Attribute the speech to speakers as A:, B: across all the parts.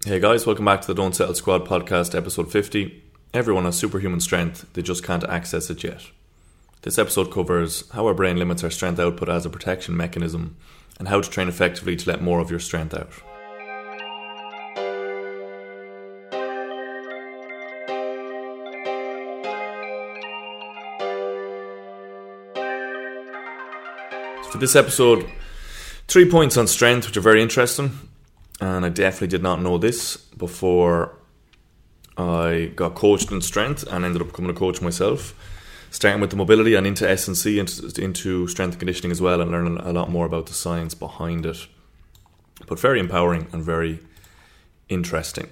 A: Hey guys, welcome back to the Don't Settle Squad podcast, episode 50. Everyone has superhuman strength, they just can't access it yet. This episode covers how our brain limits our strength output as a protection mechanism and how to train effectively to let more of your strength out. For this episode, 3 points on strength which are very interesting. And I definitely did not know this before I got coached in strength and ended up becoming a coach myself. Starting with the mobility and into S&C, into strength and conditioning as well, and learning a lot more about the science behind it. But very empowering and very interesting.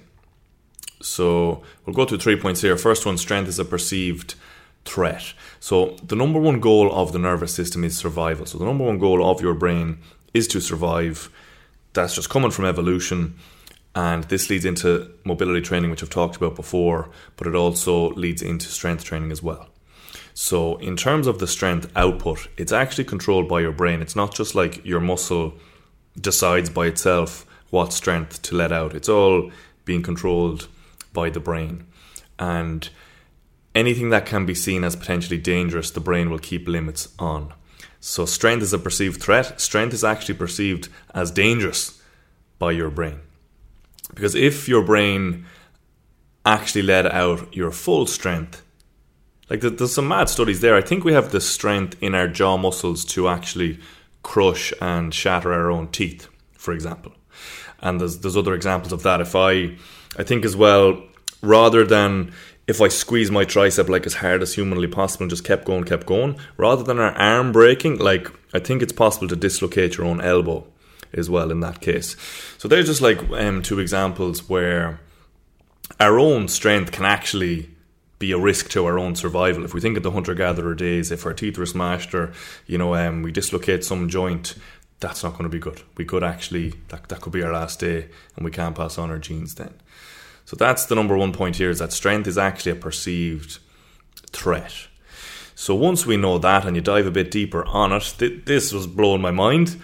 A: So we'll go through 3 points here. First one, strength is a perceived threat. So the number one goal of the nervous system is survival. So the number one goal of your brain is to survive. That's just coming from evolution, and this leads into mobility training, which I've talked about before, but it also leads into strength training as well. So in terms of the strength output, it's actually controlled by your brain. It's not just like your muscle decides by itself what strength to let out. It's all being controlled by the brain. And anything that can be seen as potentially dangerous, the brain will keep limits on. So strength is a perceived threat. Strength is actually perceived as dangerous by your brain. Because if your brain actually let out your full strength, like there's some mad studies there. I think we have the strength in our jaw muscles to actually crush and shatter our own teeth, for example. And there's other examples of that. I think as well, rather than if I squeeze my tricep like as hard as humanly possible and just kept going, rather than our arm breaking, like I think it's possible to dislocate your own elbow as well in that case. So there's just like two examples where our own strength can actually be a risk to our own survival. If we think of the hunter-gatherer days, if our teeth were smashed or we dislocate some joint, that's not going to be good. We could actually, that could be our last day, and we can't pass on our genes then. So that's the number one point here, is that strength is actually a perceived threat. So once we know that and you dive a bit deeper on it, this was blowing my mind.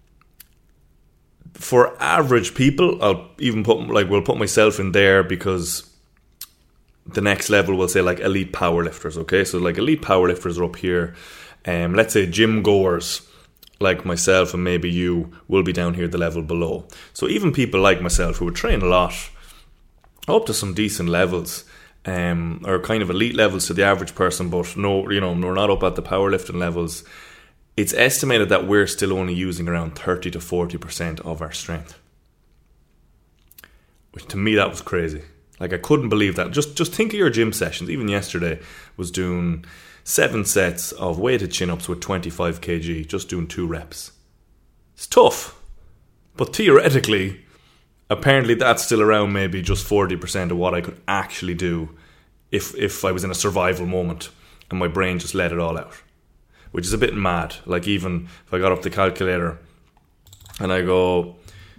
A: For average people, I'll even we'll put myself in there, because the next level will say like elite powerlifters, okay? So like elite powerlifters are up here. Let's say gym goers like myself and maybe you will be down here the level below. So even people like myself who would train a lot, up to some decent levels, or kind of elite levels to the average person, but we're not up at the powerlifting levels. It's estimated that we're still only using around 30 to 40% of our strength. Which to me, that was crazy. Like I couldn't believe that. Just think of your gym sessions. Even yesterday was doing 7 sets of weighted chin-ups with 25 kg, just doing 2 reps. It's tough, but theoretically, apparently that's still around maybe just 40% of what I could actually do if I was in a survival moment and my brain just let it all out. Which is a bit mad. Like even if I got up the calculator and I go,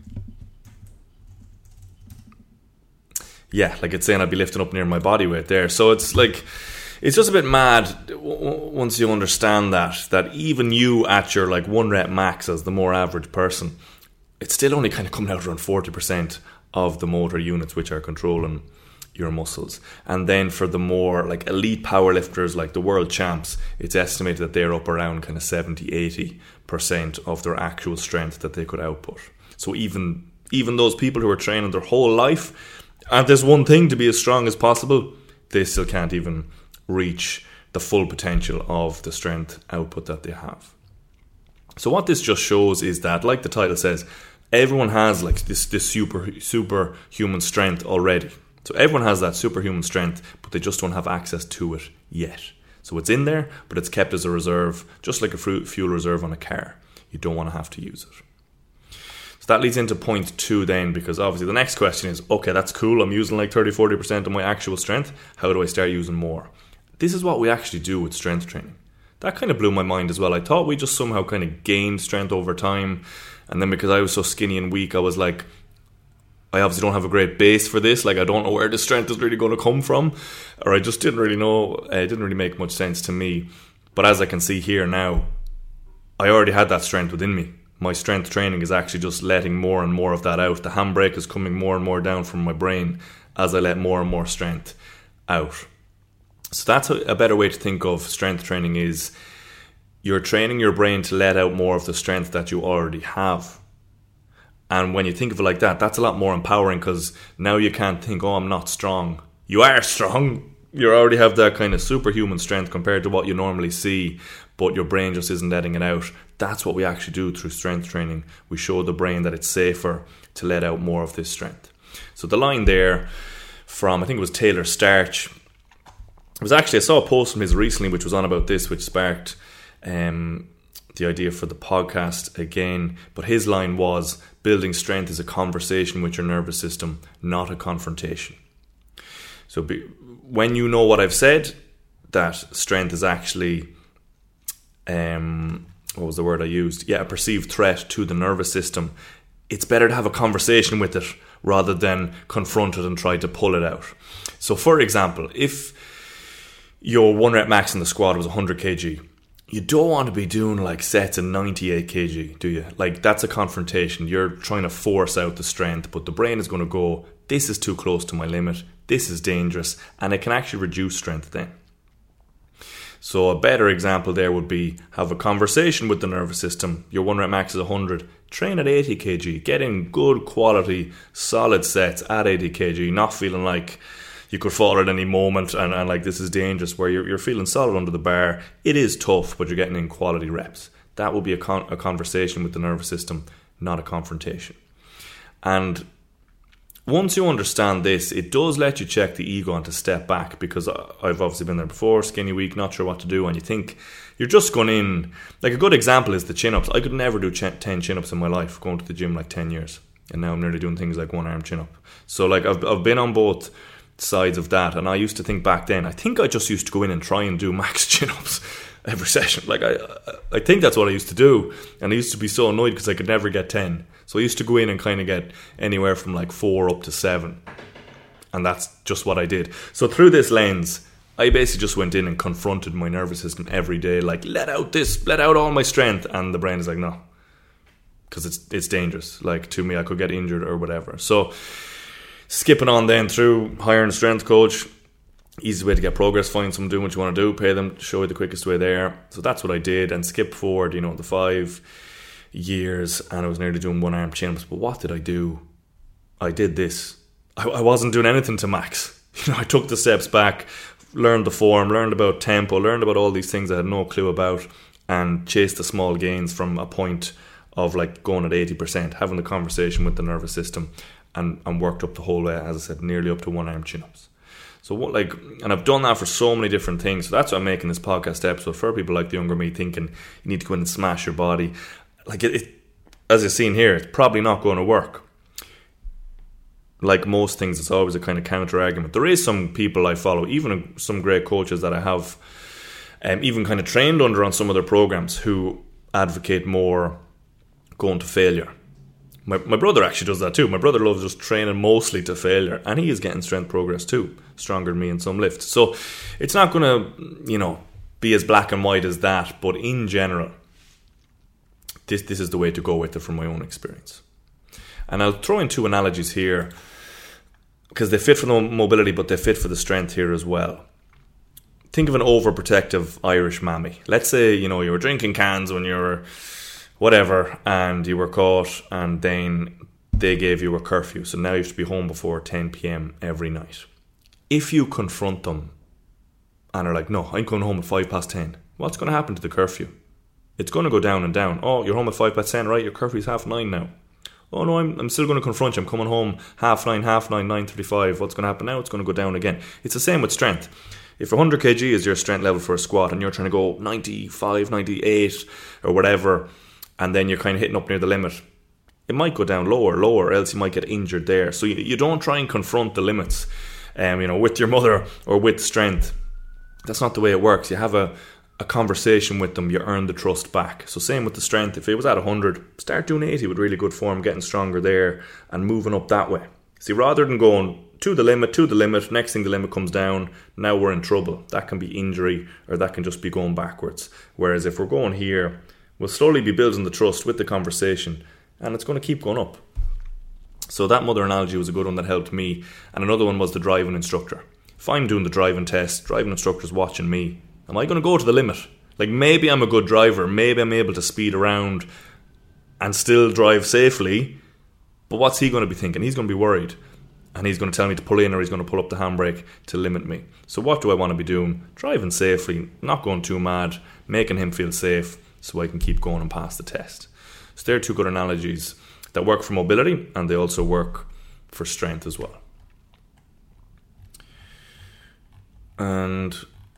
A: like it's saying I'd be lifting up near my body weight there. So it's like, it's just a bit mad once you understand that even you at your like 1 rep max as the more average person, it's still only kind of coming out around 40% of the motor units which are controlling your muscles. And then for the more like elite powerlifters, like the world champs, it's estimated that they're up around kind of 70-80% of their actual strength that they could output. So even those people who are training their whole life, and there's one thing to be as strong as possible, they still can't even reach the full potential of the strength output that they have. So what this just shows is that, like the title says, everyone has like this superhuman strength already. So everyone has that superhuman strength, but they just don't have access to it yet. So it's in there, but it's kept as a reserve, just like a fuel reserve on a car. You don't want to have to use it. So that leads into point 2 then, because obviously the next question is, okay, that's cool, I'm using like 30-40% of my actual strength. How do I start using more? This is what we actually do with strength training. That kind of blew my mind as well. I thought we just somehow kind of gained strength over time. And then because I was so skinny and weak, I was like, I obviously don't have a great base for this. Like, I don't know where the strength is really going to come from. Or I just didn't really know. It didn't really make much sense to me. But as I can see here now, I already had that strength within me. my strength training is actually just letting more and more of that out. The handbrake is coming more and more down from my brain as I let more and more strength out. So that's a better way to think of strength training, is you're training your brain to let out more of the strength that you already have. And when you think of it like that, that's a lot more empowering, because now you can't think, oh, I'm not strong. You are strong. You already have that kind of superhuman strength compared to what you normally see, but your brain just isn't letting it out. That's what we actually do through strength training. We show the brain that it's safer to let out more of this strength. So the line there from, I think it was Taylor Starch, it was actually, I saw a post from his recently which was on about this, which sparked the idea for the podcast again. But his line was, building strength is a conversation with your nervous system, not a confrontation. So when you know what I've said, that strength is actually, what was the word I used? Yeah, a perceived threat to the nervous system. It's better to have a conversation with it rather than confront it and try to pull it out. So for example, if your 1 rep max in the squat was 100 kg, you don't want to be doing like sets of 98 kg, do you? Like, that's a confrontation. You're trying to force out the strength, but the brain is going to go, this is too close to my limit, this is dangerous, and it can actually reduce strength then. So a better example there would be, have a conversation with the nervous system. Your 1 rep max is 100, train at 80 kg, get in good quality, solid sets at 80 kg, not feeling like you could fall at any moment and like this is dangerous, where you're feeling solid under the bar. It is tough, but you're getting in quality reps. That will be a conversation with the nervous system, not a confrontation. And once you understand this, it does let you check the ego and to step back, because I've obviously been there before, skinny week, not sure what to do, and you think you're just going in. Like, a good example is the chin-ups. I could never do 10 chin-ups in my life, going to the gym like 10 years, and now I'm nearly doing things like 1 arm chin-up. So like, I've been on both sides of that, and I used to think back then, I think I just used to go in and try and do max chin-ups every session. Like, I think that's what I used to do, and I used to be so annoyed because I could never get 10. So I used to go in and kind of get anywhere from like 4 up to 7, and that's just what I did. So through this lens, I basically just went in and confronted my nervous system every day, like, let out all my strength, and the brain is like, no, because it's dangerous. Like, to me, I could get injured or whatever. So skipping on then through hiring a strength coach, easy way to get progress, find someone doing what you want to do, pay them, show you the quickest way there. So that's what I did, and skip forward, the 5 years, and I was nearly doing 1 arm chin-ups. But what did I do? I did this. I wasn't doing anything to max. I took the steps back, learned the form, learned about tempo, learned about all these things I had no clue about, and chased the small gains from a point of like going at 80%, having the conversation with the nervous system, and worked up the whole way, as I said, nearly up to 1 arm chin-ups. So and I've done that for so many different things. So that's why I'm making this podcast episode, for people like the younger me thinking you need to go in and smash your body. Like, it as you've seen here, it's probably not going to work. Like most things, it's always a kind of counter argument. There is some people I follow, even some great coaches that I have even kind of trained under on some of their programs, who advocate more going to failure. My brother actually does that too. My brother loves just training mostly to failure, and he is getting strength progress too, stronger than me in some lifts. So it's not going to, be as black and white as that, but in general, this is the way to go with it from my own experience. And I'll throw in 2 analogies here, because they fit for the mobility, but they fit for the strength here as well. Think of an overprotective Irish mammy. Let's say, you were drinking cans when you were whatever, and you were caught, and then they gave you a curfew. So now you have to be home before 10 p.m. every night. If you confront them and are like, no, I'm going home at 10:05, what's going to happen to the curfew? It's going to go down and down. Oh, you're home at 10:05, right? Your curfew's 9:30 now. Oh no, I'm still going to confront you. I'm coming home 9:30, 9:35. What's going to happen now? It's going to go down again. It's the same with strength. If 100 kg is your strength level for a squat, and you're trying to go 95, 98 or whatever, and then you're kind of hitting up near the limit, it might go down lower, or else you might get injured there. So you don't try and confront the limits, with your mother or with strength. That's not the way it works. You have a conversation with them, you earn the trust back. So same with the strength. If it was at 100, start doing 80 with really good form, getting stronger there and moving up that way. See, rather than going to the limit, next thing the limit comes down, now we're in trouble. That can be injury, or that can just be going backwards. Whereas if we're going here, We'll slowly be building the trust with the conversation, and it's going to keep going up. So that mother analogy was a good one that helped me. And another one was the driving instructor. If I'm doing the driving test, driving instructor's watching me, am I going to go to the limit? Like, maybe I'm a good driver, maybe I'm able to speed around and still drive safely, but what's he going to be thinking? He's going to be worried, and he's going to tell me to pull in, or he's going to pull up the handbrake to limit me. So what do I want to be doing? Driving safely, not going too mad, making him feel safe so I can keep going and pass the test. So they're two good analogies that work for mobility, and they also work for strength as well. And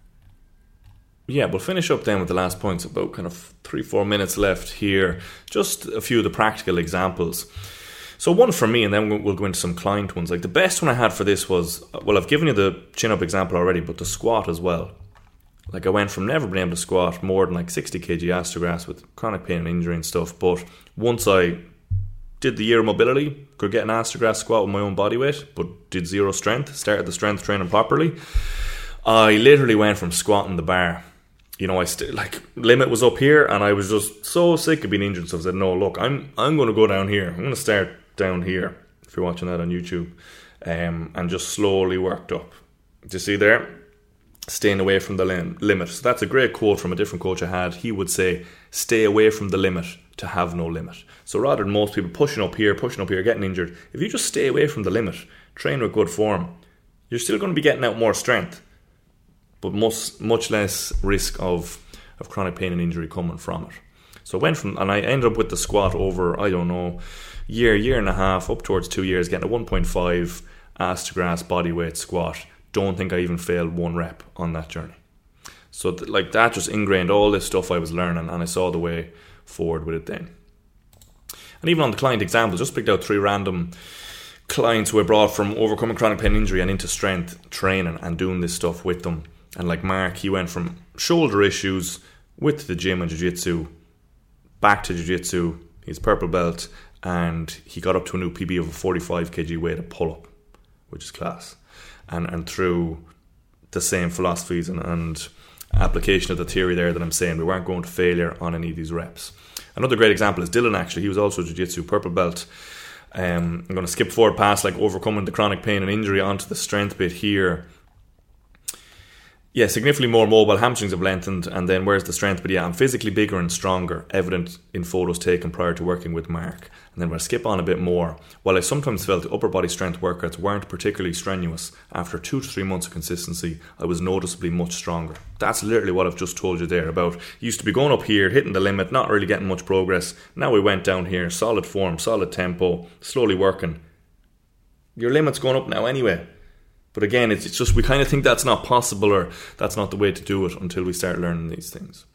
A: yeah, we'll finish up then with the last points. About kind of 3-4 minutes left here. Just a few of the practical examples. So one for me, and then we'll go into some client ones. Like, the best one I had for this was, well, I've given you the chin-up example already, but the squat as well. Like, I went from never being able to squat more than like 60 kg astrogras with chronic pain and injury and stuff. But once I did the year of mobility, could get an astrogras squat with my own body weight, but did zero strength, started the strength training properly, I literally went from squatting the bar. You know, limit was up here, and I was just so sick of being injured. So I said, no, look, I'm going to go down here. I'm going to start down here, if you're watching that on YouTube, and just slowly worked up. Do you see there? Staying away from the limit. So that's a great quote from a different coach I had. He would say, stay away from the limit to have no limit. So rather than most people pushing up here, getting injured, if you just stay away from the limit, train with good form, you're still going to be getting out more strength, but much less risk of chronic pain and injury coming from it. So I went from, and I ended up with the squat over, I don't know, year and a half, up towards 2 years, getting a 1.5 astrogras bodyweight squat. Don't think I even failed one rep on that journey. So that just ingrained all this stuff I was learning, and I saw the way forward with it then. And even on the client example, just picked out 3 random clients who I brought from overcoming chronic pain injury and into strength training and doing this stuff with them. And like Mark, he went from shoulder issues with the gym and jiu-jitsu back to jiu-jitsu. He's purple belt, and he got up to a new PB of a 45 kg weight of pull-up, which is class. And through the same philosophies and application of the theory there that I'm saying, we weren't going to failure on any of these reps. Another great example is Dylan, actually. He was also a jiu-jitsu purple belt. I'm going to skip forward past like overcoming the chronic pain and injury onto the strength bit here. Yeah, significantly more mobile, hamstrings have lengthened, and then where's the strength? But yeah, I'm physically bigger and stronger, evident in photos taken prior to working with Mark. And then we'll skip on a bit more. While I sometimes felt the upper body strength workouts weren't particularly strenuous, after 2 to 3 months of consistency, I was noticeably much stronger. That's literally what I've just told you there about. Used to be going up here, hitting the limit, not really getting much progress. Now we went down here, solid form, solid tempo, slowly working. Your limit's going up now anyway. But again, it's just, we kind of think that's not possible, or that's not the way to do it until we start learning these things.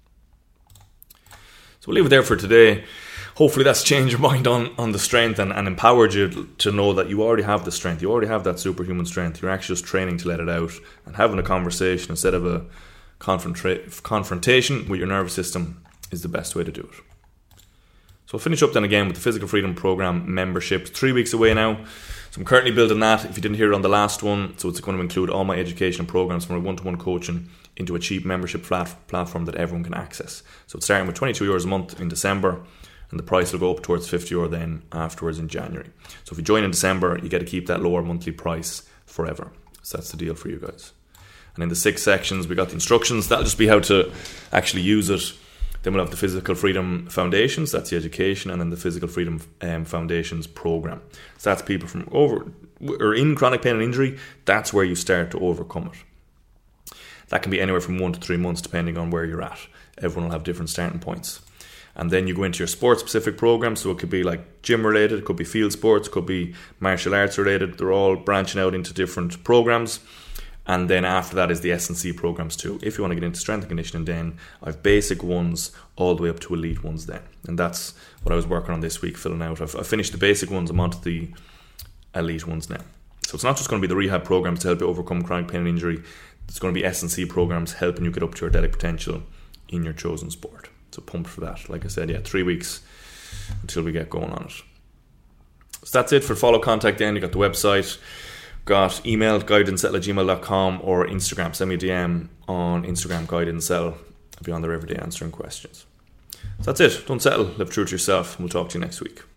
A: So we'll leave it there for today. Hopefully that's changed your mind on the strength and empowered you to know that you already have the strength. You already have that superhuman strength. You're actually just training to let it out and having a conversation instead of a confrontation with your nervous system is the best way to do it. So we'll finish up then again with the Physical Freedom Program membership. 3 weeks away now. So I'm currently building that, if you didn't hear it on the last one. So it's going to include all my education programs from my one-to-one coaching into a cheap membership platform that everyone can access. So it's starting with €22 a month in December, and the price will go up towards €50 then afterwards in January. So if you join in December, you get to keep that lower monthly price forever. So that's the deal for you guys. And in the 6 sections, we got the instructions. That'll just be how to actually use it. Then we'll have the Physical Freedom Foundations, that's the education, and then the Physical Freedom Foundations program. So that's people from in chronic pain and injury, that's where you start to overcome it. That can be anywhere from 1 to 3 months depending on where you're at. Everyone will have different starting points. And then you go into your sport-specific program, so it could be like gym-related, it could be field sports, it could be martial arts-related. They're all branching out into different programs. And then after that is the S&C programs too. If you want to get into strength and conditioning, then I've basic ones all the way up to elite ones then. And that's what I was working on this week, filling out. I've finished the basic ones, I'm onto the elite ones now. So it's not just going to be the rehab programs to help you overcome chronic pain and injury. It's going to be S&C programs helping you get up to your athletic potential in your chosen sport. So pumped for that. Like I said, 3 weeks until we get going on it. So that's it for follow contact then. You got the website. Got email, guidandcell@gmail.com, or Instagram. Send me a DM on Instagram, guidandcell. I'll be on there every day answering questions. So that's it. Don't settle. Live true to yourself. We'll talk to you next week.